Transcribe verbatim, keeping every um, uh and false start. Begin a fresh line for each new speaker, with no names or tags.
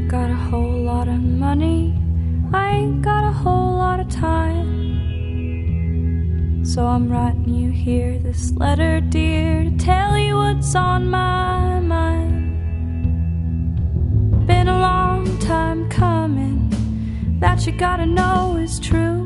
got a whole lot of money, I ain't got a whole lot of time. So I'm writing you here this letter, dear, to tell you what's on my mind. Been a long time coming, that you gotta know is true.